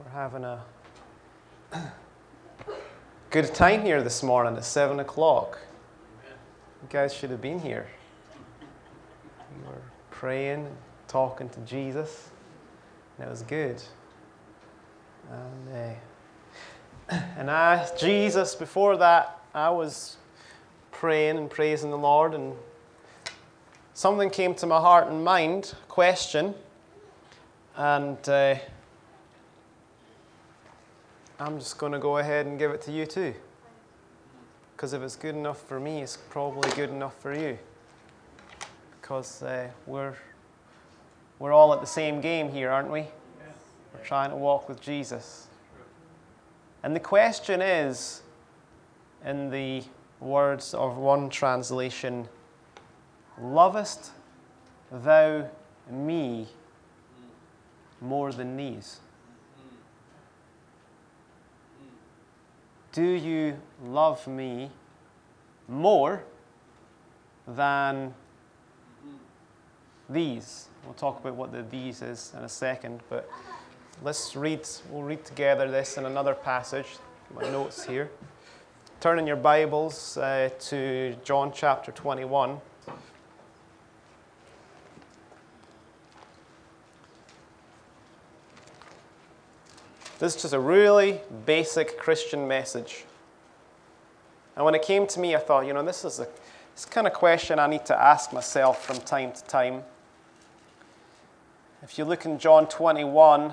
We're having a good time here this morning at 7 o'clock. You guys should have been here. We were praying, talking to Jesus, and it was good. And Jesus, before that, I was praying and praising the Lord, and something came to my heart and mind, a question, and I'm just going to go ahead and give it to you too. Because if it's good enough for me, it's probably good enough for you. Because we're all at the same game here, aren't we? We're trying to walk with Jesus. And the question is, in the words of one translation, lovest thou me more than these? Do you love me more than these? We'll talk about what the these is in a second, but we'll read together this in another passage. My notes here. Turn in your Bibles to John chapter 21. This is just a really basic Christian message. And when it came to me, I thought, this is this kind of question I need to ask myself from time to time. If you look in John 21,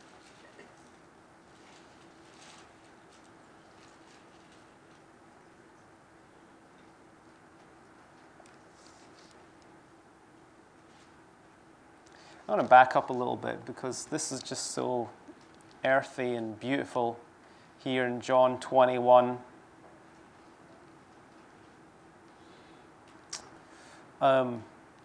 I want to back up a little bit because this is just so earthy and beautiful here in John 21. In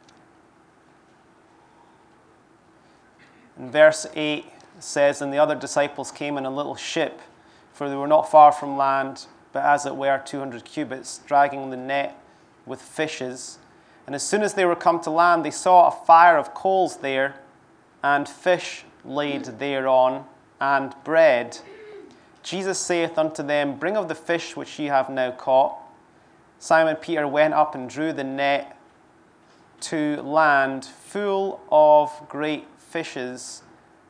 verse 8 it says, "And the other disciples came in a little ship, for they were not far from land, but as it were 200 cubits, dragging the net with fishes. And as soon as they were come to land, they saw a fire of coals there, and fish laid thereon, and bread. Jesus saith unto them, Bring of the fish which ye have now caught. Simon Peter went up and drew the net to land, full of great fishes,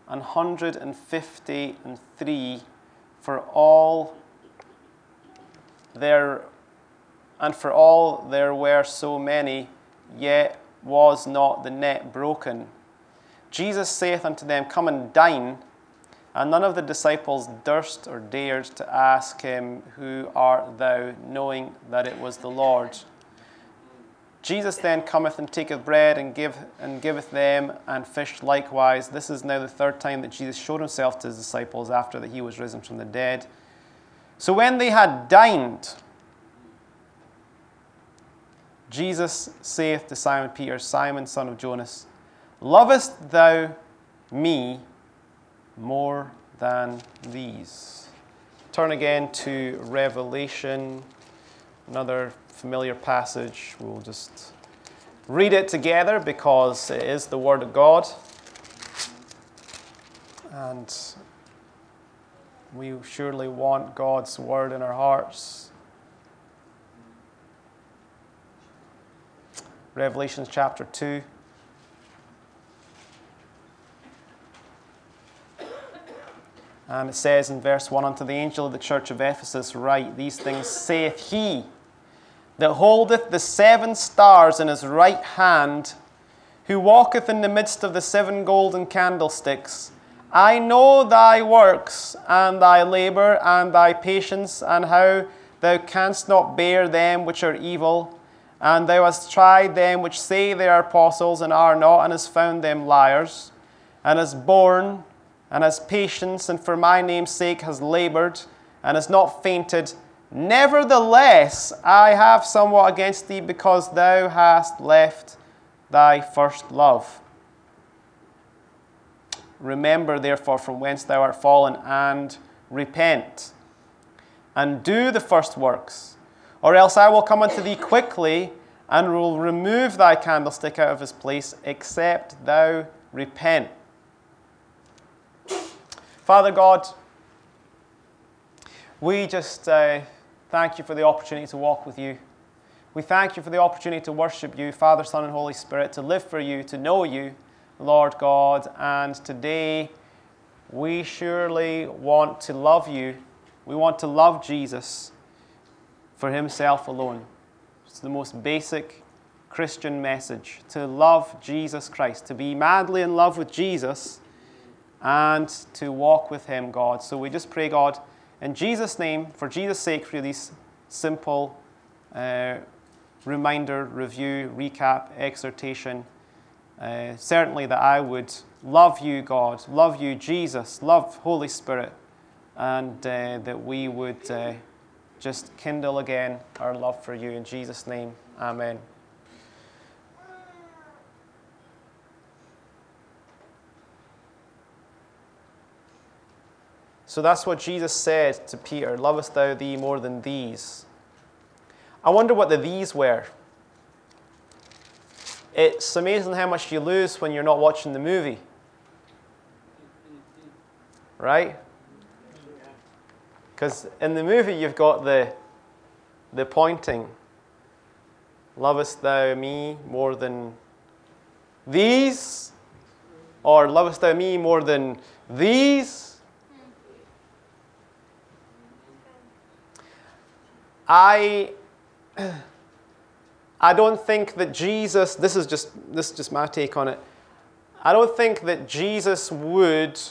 153, for all there were so many, yet was not the net broken. Jesus saith unto them, Come and dine. And none of the disciples durst or dared to ask him, Who art thou? Knowing that it was the Lord. Jesus then cometh and taketh bread and giveth them, and fish likewise. This is now the third time that Jesus showed himself to his disciples after that he was risen from the dead. So when they had dined, Jesus saith to Simon Peter, Simon, son of Jonas, Lovest thou me more than these? Turn again to Revelation, another familiar passage. We'll just read it together because it is the Word of God. And we surely want God's Word in our hearts. Revelation chapter 2. And it says in verse 1, Unto the angel of the church of Ephesus write, These things saith he that holdeth the 7 stars in his right hand, who walketh in the midst of the 7 golden candlesticks. I know thy works, and thy labour, and thy patience, and how thou canst not bear them which are evil. And thou hast tried them which say they are apostles, and are not, and hast found them liars, and hast borne, and has patience, and for my name's sake has labored, and has not fainted. Nevertheless, I have somewhat against thee, because thou hast left thy first love. Remember, therefore, from whence thou art fallen, and repent, and do the first works, or else I will come unto thee quickly, and will remove thy candlestick out of his place, except thou repent. Father God, we just thank you for the opportunity to walk with you. We thank you for the opportunity to worship you, Father, Son, and Holy Spirit, to live for you, to know you, Lord God. And today, we surely want to love you. We want to love Jesus for himself alone. It's the most basic Christian message, to love Jesus Christ, to be madly in love with Jesus and to walk with him, God. So we just pray, God, in Jesus' name, for Jesus' sake, for these simple reminder, review, recap, exhortation. Certainly that I would love you, God, love you, Jesus, love Holy Spirit, and that we would just kindle again our love for you. In Jesus' name, amen. So that's what Jesus said to Peter, lovest thou thee more than these? I wonder what the these were. It's amazing how much you lose when you're not watching the movie. Right? Because in the movie you've got the pointing. Lovest thou me more than these? Or lovest thou me more than these? I don't think that Jesus, this is just my take on it. I don't think that Jesus would,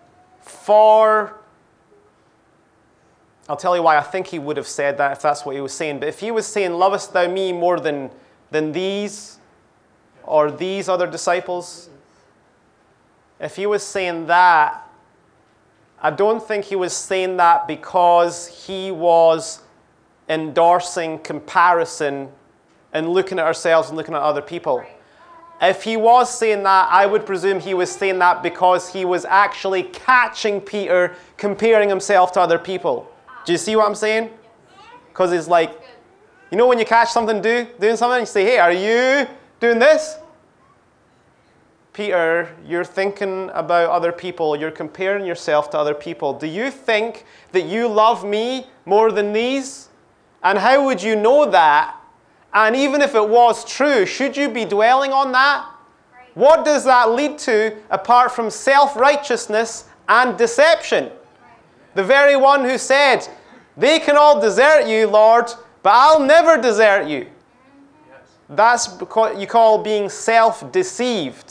I'll tell you why I think he would have said that if that's what he was saying. But if he was saying, lovest thou me more than these or these other disciples, if he was saying that, I don't think he was saying that because he was endorsing comparison and looking at ourselves and looking at other people. If he was saying that, I would presume he was saying that because he was actually catching Peter comparing himself to other people. Do you see what I'm saying? Because it's like, you know when you catch something doing something, you say, hey, are you doing this? Peter, you're thinking about other people. You're comparing yourself to other people. Do you think that you love me more than these? And how would you know that? And even if it was true, should you be dwelling on that? Right. What does that lead to apart from self-righteousness and deception? Right. The very one who said, they can all desert you, Lord, but I'll never desert you. Yes. That's what you call being self-deceived.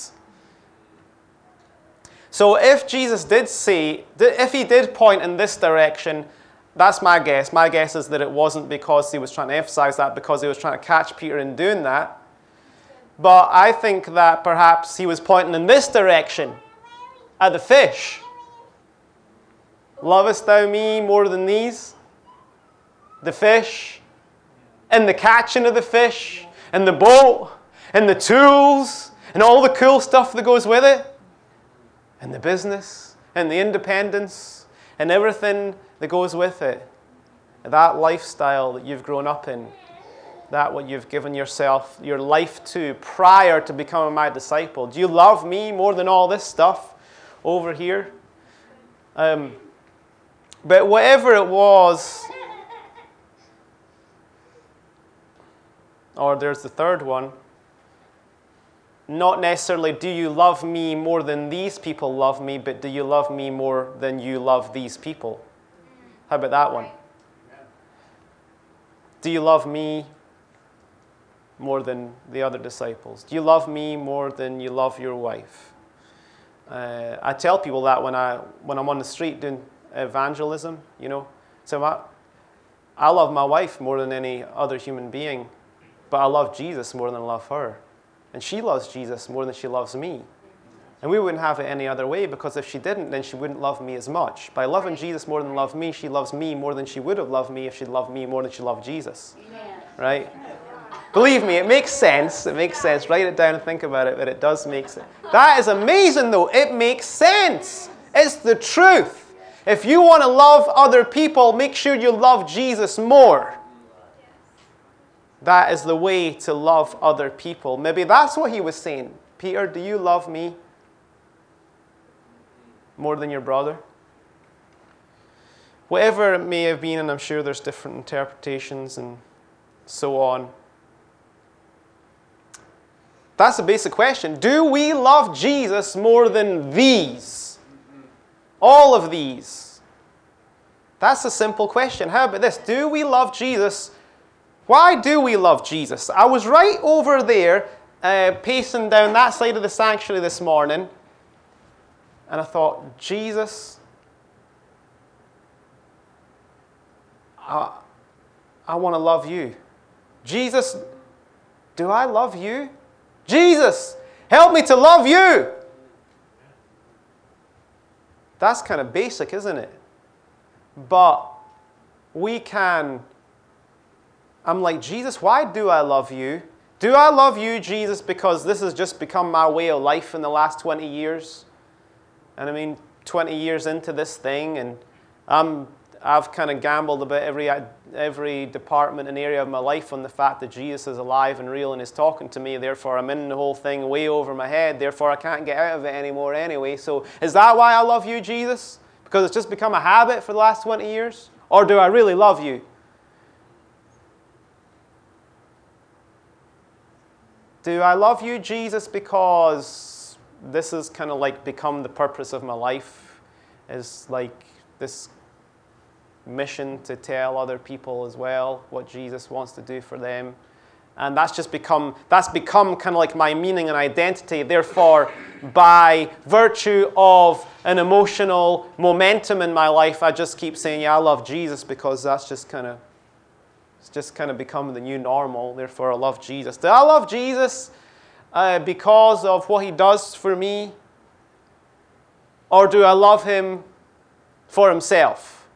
So if Jesus did say, if he did point in this direction, that's my guess. My guess is that it wasn't because he was trying to emphasize that, because he was trying to catch Peter in doing that. But I think that perhaps he was pointing in this direction, at the fish. Lovest thou me more than these? The fish, and the catching of the fish, and the boat, and the tools, and all the cool stuff that goes with it, and the business, and the independence, and everything that goes with it. That lifestyle that you've grown up in, that what you've given yourself, your life to prior to becoming my disciple. Do you love me more than all this stuff over here? But whatever it was, or there's the third one, not necessarily do you love me more than these people love me, but do you love me more than you love these people? How about that one? Do you love me more than the other disciples? Do you love me more than you love your wife? I tell people that when I'm on the street doing evangelism, you know. So I love my wife more than any other human being, but I love Jesus more than I love her. And she loves Jesus more than she loves me. And we wouldn't have it any other way, because if she didn't, then she wouldn't love me as much. By loving Jesus more than love me, she loves me more than she would have loved me if she'd loved me more than she loved Jesus. Amen. Right? Believe me, it makes sense. It makes sense. Write it down and think about it, but it does make sense. That is amazing, though. It makes sense. It's the truth. If you want to love other people, make sure you love Jesus more. That is the way to love other people. Maybe that's what he was saying. Peter, do you love me more than your brother? Whatever it may have been, and I'm sure there's different interpretations and so on. That's the basic question. Do we love Jesus more than these? All of these? That's a simple question. How about this? Do we love Jesus? Why do we love Jesus? I was right over there, pacing down that side of the sanctuary this morning, and I thought, Jesus, I want to love you. Jesus, do I love you? Jesus, help me to love you. That's kind of basic, isn't it? But I'm like, Jesus, why do I love you? Do I love you, Jesus, because this has just become my way of life in the last 20 years? And I mean, 20 years into this thing, and I've kind of gambled about every department and area of my life on the fact that Jesus is alive and real and is talking to me. Therefore, I'm in the whole thing way over my head. Therefore, I can't get out of it anymore anyway. So is that why I love you, Jesus? Because it's just become a habit for the last 20 years? Or do I really love you? Do I love you, Jesus, because this has kind of like become the purpose of my life? Is like this mission to tell other people as well what Jesus wants to do for them. And that's become kind of like my meaning and identity. Therefore, by virtue of an emotional momentum in my life, I just keep saying, yeah, I love Jesus, because that's just kind of become the new normal. Therefore, I love Jesus. Do I love Jesus because of what he does for me? Or do I love him for himself?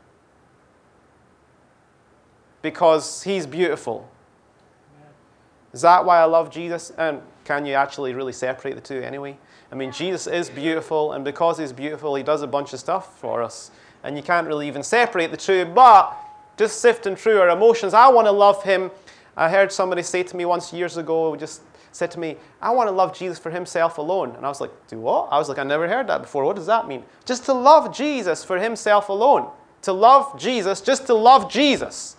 Because he's beautiful. Is that why I love Jesus? And can you actually really separate the two anyway? I mean, Jesus is beautiful, and because he's beautiful, he does a bunch of stuff for us. And you can't really even separate the two, but just sifting through our emotions, I want to love him. I heard somebody say to me once years ago, just said to me, I want to love Jesus for himself alone. And I was like, do what? I was like, I never heard that before. What does that mean? Just to love Jesus for himself alone. To love Jesus, just to love Jesus.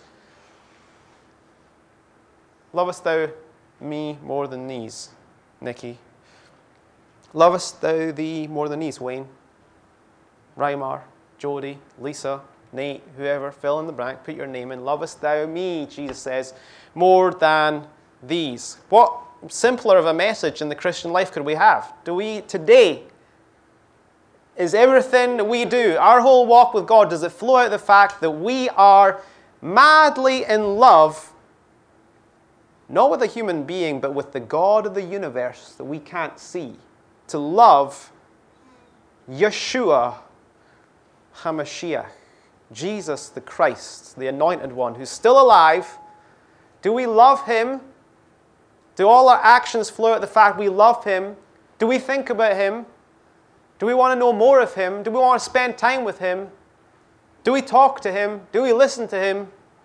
Lovest thou me more than these, Nikki? Lovest thou thee more than these, Wayne? Rymar, Jody, Lisa, Nate, whoever, fill in the blank, put your name in. Lovest thou me, Jesus says, more than these? What simpler of a message in the Christian life could we have? Do we today, is everything that we do, our whole walk with God, does it flow out of the fact that we are madly in love, not with a human being, but with the God of the universe that we can't see? To love Yeshua HaMashiach, Jesus the Christ, the Anointed One, who's still alive. Do we love him? Do all our actions flow out the fact we love him? Do we think about him? Do we want to know more of him? Do we want to spend time with him? Do we talk to him? Do we listen to him?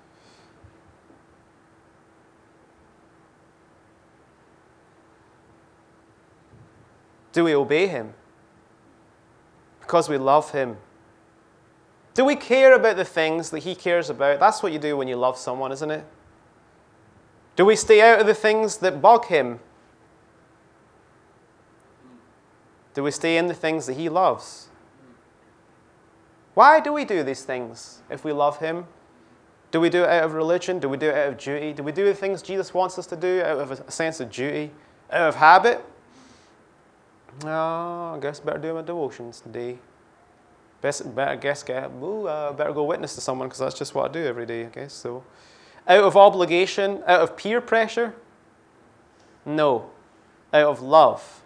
Do we obey him? Because we love him. Do we care about the things that he cares about? That's what you do when you love someone, isn't it? Do we stay out of the things that bug him? Do we stay in the things that he loves? Why do we do these things if we love him? Do we do it out of religion? Do we do it out of duty? Do we do the things Jesus wants us to do out of a sense of duty? Out of habit? Oh, I guess better do my devotions today. Better go witness to someone, because that's just what I do every day, I guess. So, out of obligation, out of peer pressure? No. Out of love.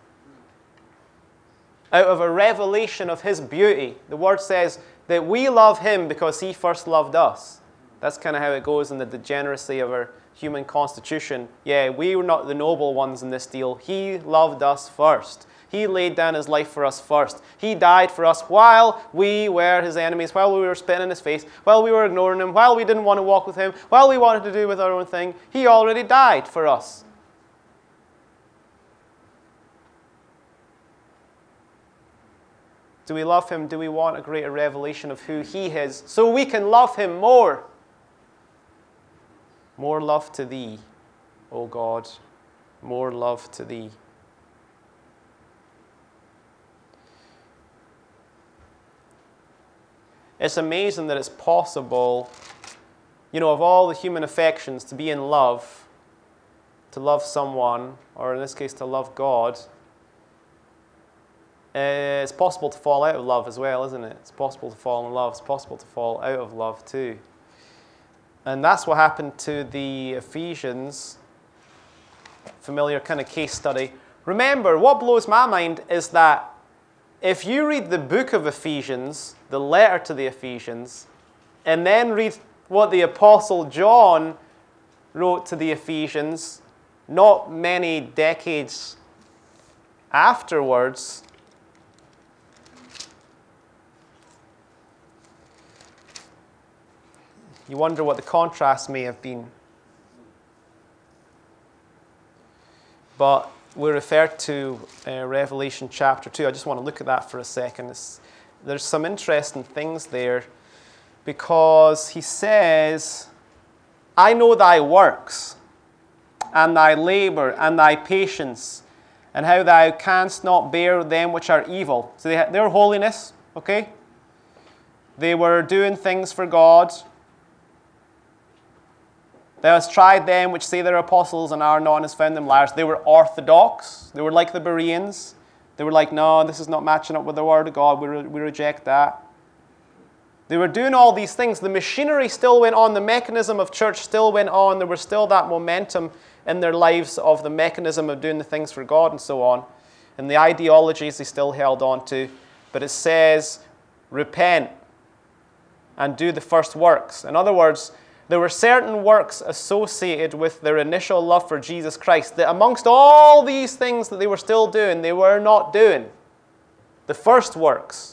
Out of a revelation of his beauty. The word says that we love him because he first loved us. That's kind of how it goes in the degeneracy of our human constitution. Yeah, we were not the noble ones in this deal. He loved us first. He laid down his life for us first. He died for us while we were his enemies, while we were spitting in his face, while we were ignoring him, while we didn't want to walk with him, while we wanted to do with our own thing. He already died for us. Do we love him? Do we want a greater revelation of who he is so we can love him more? More love to thee, O God, more love to thee. It's amazing that it's possible, of all the human affections, to be in love, to love someone, or in this case, to love God. It's possible to fall out of love as well, isn't it? It's possible to fall in love. It's possible to fall out of love too. And that's what happened to the Ephesians. Familiar kind of case study. Remember, what blows my mind is that if you read the book of Ephesians, the letter to the Ephesians, and then read what the Apostle John wrote to the Ephesians, not many decades afterwards, you wonder what the contrast may have been. But we refer to Revelation chapter 2. I just want to look at that for a second. There's some interesting things there because he says, I know thy works and thy labor and thy patience and how thou canst not bear them which are evil. So their holiness, okay? They were doing things for God. Thou hast tried them which say they're apostles and are not, and hast found them liars. They were orthodox. They were like the Bereans. They were like, no, this is not matching up with the Word of God. We reject that. They were doing all these things. The machinery still went on. The mechanism of church still went on. There was still that momentum in their lives of the mechanism of doing the things for God and so on. And the ideologies they still held on to. But it says, repent and do the first works. In other words, there were certain works associated with their initial love for Jesus Christ that amongst all these things that they were still doing, they were not doing. The first works.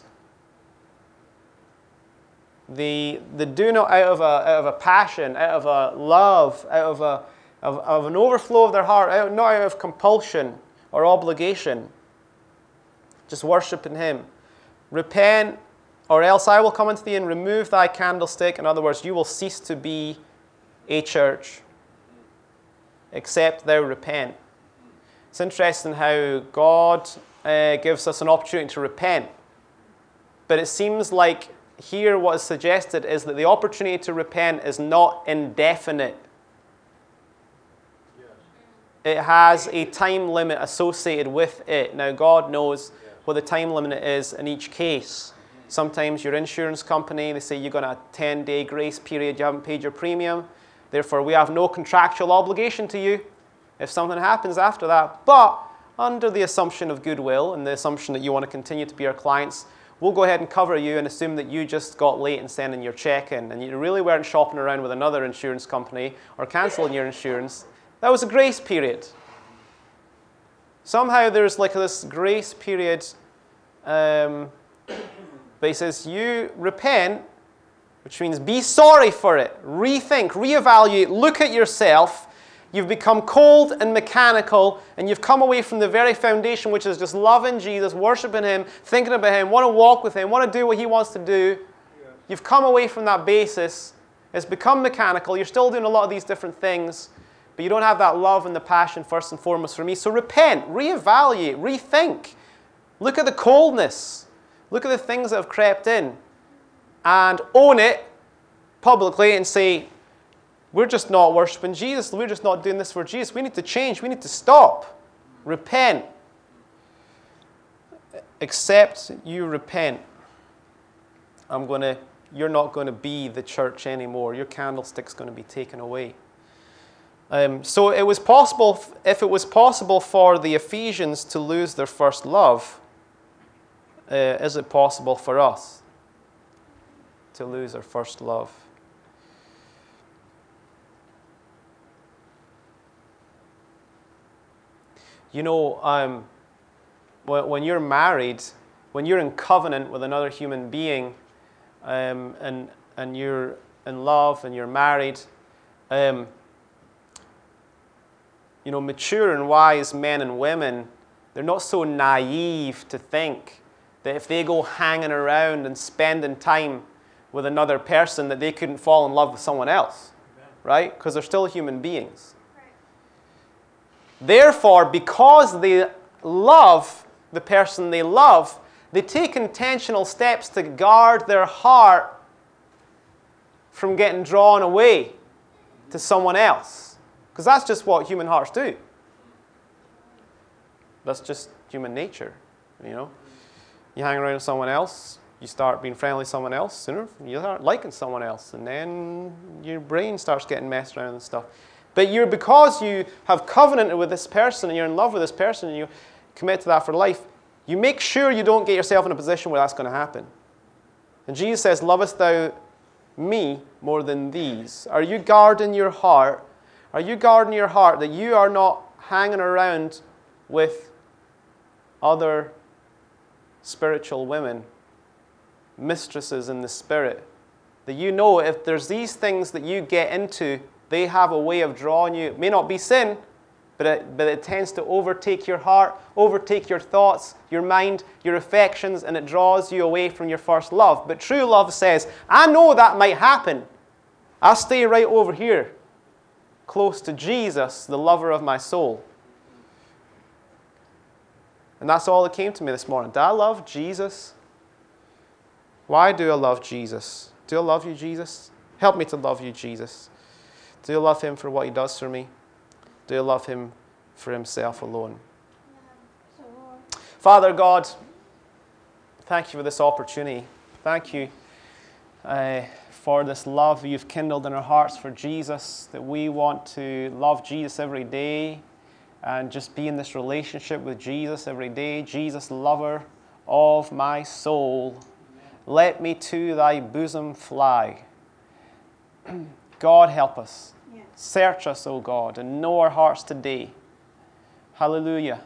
The doing it out of a passion, out of a love, out of an overflow of their heart, not out of compulsion or obligation. Just worshiping him. Repent, or else I will come unto thee and remove thy candlestick. In other words, you will cease to be a church, except thou repent. It's interesting how God gives us an opportunity to repent. But it seems like here what is suggested is that the opportunity to repent is not indefinite. It has a time limit associated with it. Now, God knows what the time limit is in each case. Sometimes your insurance company, they say you've got a 10-day grace period, you haven't paid your premium. Therefore, we have no contractual obligation to you if something happens after that. But under the assumption of goodwill and the assumption that you want to continue to be our clients, we'll go ahead and cover you and assume that you just got late in sending your check in and you really weren't shopping around with another insurance company or cancelling your insurance. That was a grace period. Somehow there's like this grace period. But he says, you repent, which means be sorry for it. Rethink, reevaluate, look at yourself. You've become cold and mechanical, and you've come away from the very foundation, which is just loving Jesus, worshiping him, thinking about him, want to walk with him, want to do what he wants to do. Yeah. You've come away from that basis. It's become mechanical. You're still doing a lot of these different things, but you don't have that love and the passion first and foremost for me. So repent, reevaluate, rethink. Look at the coldness. Look at the things that have crept in and own it publicly and say, we're just not worshiping Jesus. We're just not doing this for Jesus. We need to change. We need to stop. Repent. Except you repent, you're not going to be the church anymore. Your candlestick's going to be taken away. So it was possible, if it was possible for the Ephesians to lose their first love, is it possible for us to lose our first love? You know, when you're married, when you're in covenant with another human being, and you're in love and you're married, mature and wise men and women, they're not so naive to think that if they go hanging around and spending time with another person, that they couldn't fall in love with someone else, right? Because they're still human beings. Therefore, because they love the person they love, they take intentional steps to guard their heart from getting drawn away to someone else. Because that's just what human hearts do. That's just human nature, you know. You hang around with someone else, you start being friendly with someone else, sooner you start liking someone else, and then your brain starts getting messed around and stuff. But because you have covenanted with this person and you're in love with this person and you commit to that for life, you make sure you don't get yourself in a position where that's going to happen. And Jesus says, lovest thou me more than these? Are you guarding your heart? Are you guarding your heart that you are not hanging around with other spiritual women, mistresses in the spirit? That you know if there's these things that you get into, they have a way of drawing you. It may not be sin, but it tends to overtake your heart, overtake your thoughts, your mind, your affections, and it draws you away from your first love. But true love says, I know that might happen. I'll stay right over here, close to Jesus, the lover of my soul. And that's all that came to me this morning. Do I love Jesus? Why do I love Jesus? Do I love you, Jesus? Help me to love you, Jesus. Do I love him for what he does for me? Do I love him for himself alone? Father God, thank you for this opportunity. Thank you for this love you've kindled in our hearts for Jesus, that we want to love Jesus every day and just be in this relationship with Jesus every day. Jesus, lover of my soul, let me to thy bosom fly. God, help us. Search us, O God, and know our hearts today. Hallelujah.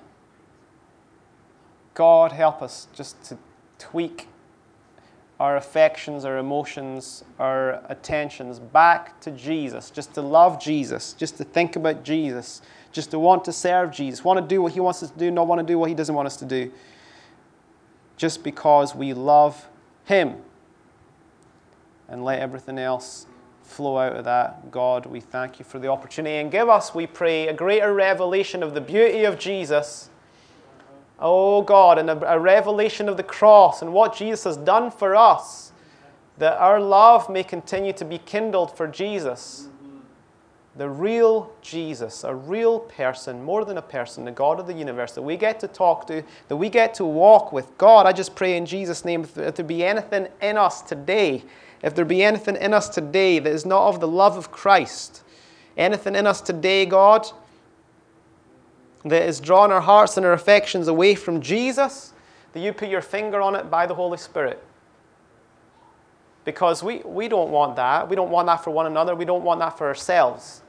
God, help us just to tweak our affections, our emotions, our attentions back to Jesus, just to love Jesus, just to think about Jesus, just to want to serve Jesus, want to do what he wants us to do, not want to do what he doesn't want us to do, just because we love him. And let everything else flow out of that. God, we thank you for the opportunity, and give us, we pray, a greater revelation of the beauty of Jesus. Oh God, and a revelation of the cross and what Jesus has done for us, that our love may continue to be kindled for Jesus, the real Jesus, a real person, more than a person, the God of the universe, that we get to talk to, that we get to walk with. God, I just pray in Jesus' name, if there be anything in us today, if there be anything in us today that is not of the love of Christ, anything in us today, God, that is drawing our hearts and our affections away from Jesus, that you put your finger on it by the Holy Spirit. Because we don't want that. We don't want that for one another. We don't want that for ourselves.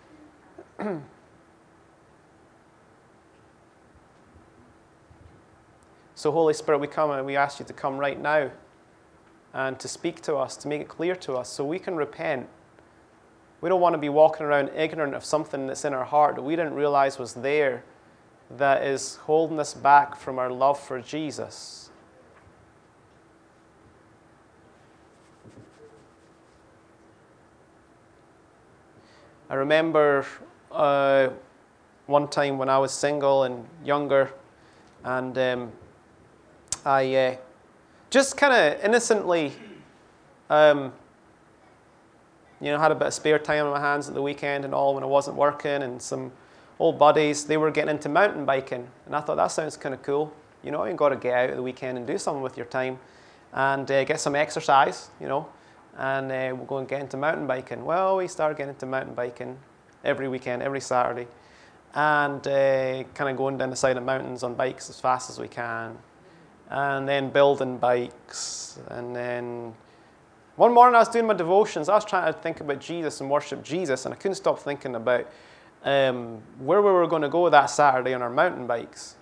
So Holy Spirit, we come and we ask you to come right now and to speak to us, to make it clear to us so we can repent. We don't want to be walking around ignorant of something that's in our heart that we didn't realize was there, that is holding us back from our love for Jesus. I remember one time when I was single and younger, and I just kind of innocently, had a bit of spare time on my hands at the weekend and all when I wasn't working, and some old buddies, they were getting into mountain biking, and I thought that sounds kind of cool. You know, you've got to get out at the weekend and do something with your time and get some exercise, and we'll go and get into mountain biking. Well, we started getting into mountain biking every weekend, every Saturday, and kind of going down the side of mountains on bikes as fast as we can, and then building bikes. And then one morning I was doing my devotions. I was trying to think about Jesus and worship Jesus, and I couldn't stop thinking about where we were going to go that Saturday on our mountain bikes.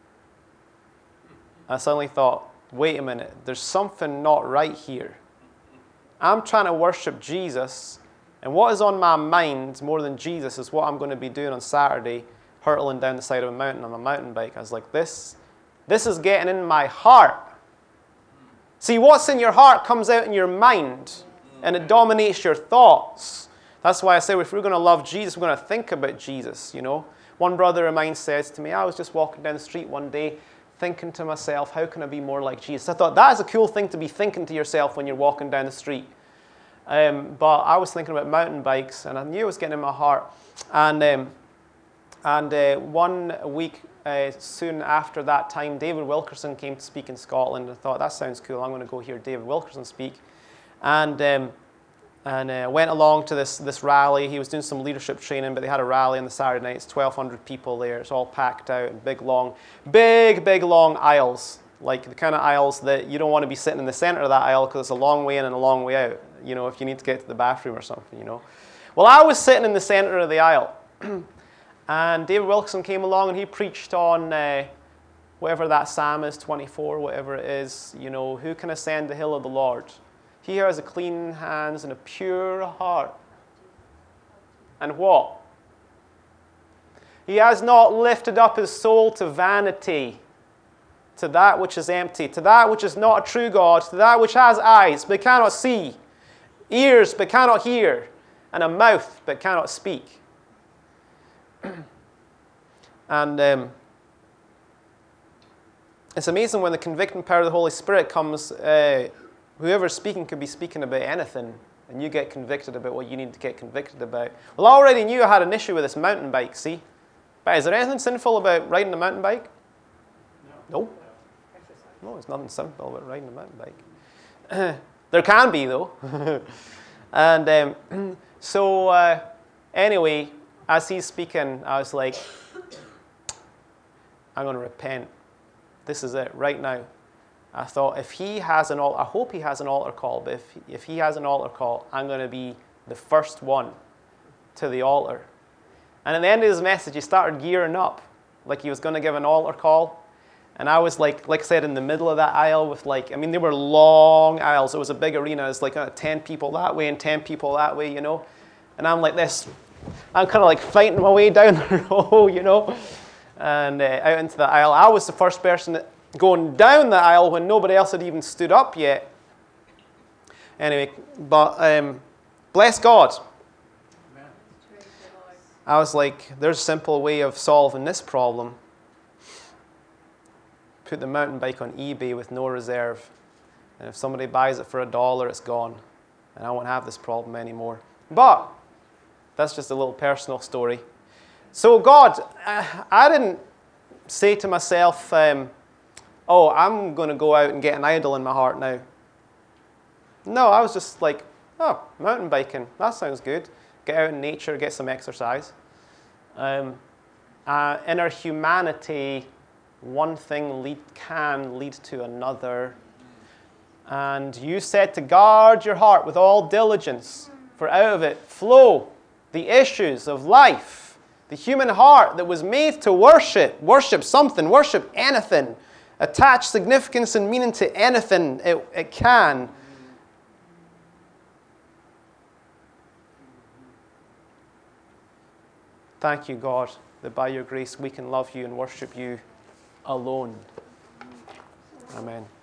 I suddenly thought, wait a minute, there's something not right here. I'm trying to worship Jesus, and what is on my mind more than Jesus is what I'm going to be doing on Saturday, hurtling down the side of a mountain on my mountain bike. I was like, this is getting in my heart. See, what's in your heart comes out in your mind, and it dominates your thoughts. That's why I say if we're going to love Jesus, we're going to think about Jesus, you know. One brother of mine says to me, I was just walking down the street one day thinking to myself, how can I be more like Jesus? I thought, that is a cool thing to be thinking to yourself when you're walking down the street. But I was thinking about mountain bikes, and I knew it was getting in my heart. And 1 week soon after that time, David Wilkerson came to speak in Scotland. I thought, that sounds cool. I'm going to go hear David Wilkerson speak. And went along to this rally. He was doing some leadership training, but they had a rally on the Saturday night. It's 1,200 people there. It's all packed out and big, long aisles. Like the kind of aisles that you don't want to be sitting in the center of that aisle because it's a long way in and a long way out, you know, if you need to get to the bathroom or something, you know. Well, I was sitting in the center of the aisle. And David Wilkerson came along and he preached on whatever that Psalm is, 24, whatever it is, you know, who can ascend the hill of the Lord? He who has a clean hands and a pure heart. And what? He has not lifted up his soul to vanity, to that which is empty, to that which is not a true God, to that which has eyes but cannot see, ears but cannot hear, and a mouth but cannot speak. And it's amazing when the convicting power of the Holy Spirit comes, whoever's speaking could be speaking about anything, and you get convicted about what you need to get convicted about. Well, I already knew I had an issue with this mountain bike, see? But is there anything sinful about riding a mountain bike? No. No, there's nothing sinful about riding a mountain bike. There can be, though. And anyway, as he's speaking, I was like, I'm going to repent. This is it, right now. I thought, if he has an altar, I hope he has an altar call, but if he has an altar call, I'm going to be the first one to the altar. And at the end of his message, he started gearing up, like he was going to give an altar call. And I was like I said, in the middle of that aisle with they were long aisles. It was a big arena. It was like 10 people that way and 10 people that way, you know. And I'm like this. I'm kind of like fighting my way down the row, you know, and out into the aisle. I was the first person going down the aisle when nobody else had even stood up yet. Anyway, but bless God. Amen. I was like, there's a simple way of solving this problem. Put the mountain bike on eBay with no reserve. And if somebody buys it for $1, it's gone. And I won't have this problem anymore. But that's just a little personal story. So God, I didn't say to myself, I'm going to go out and get an idol in my heart now. No, I was just like, mountain biking, that sounds good. Get out in nature, get some exercise. In our humanity, one thing can lead to another. And you said to guard your heart with all diligence, for out of it flow the issues of life. The human heart that was made to worship something, worship anything, attach significance and meaning to anything it can. Thank you, God, that by your grace we can love you and worship you alone. Amen.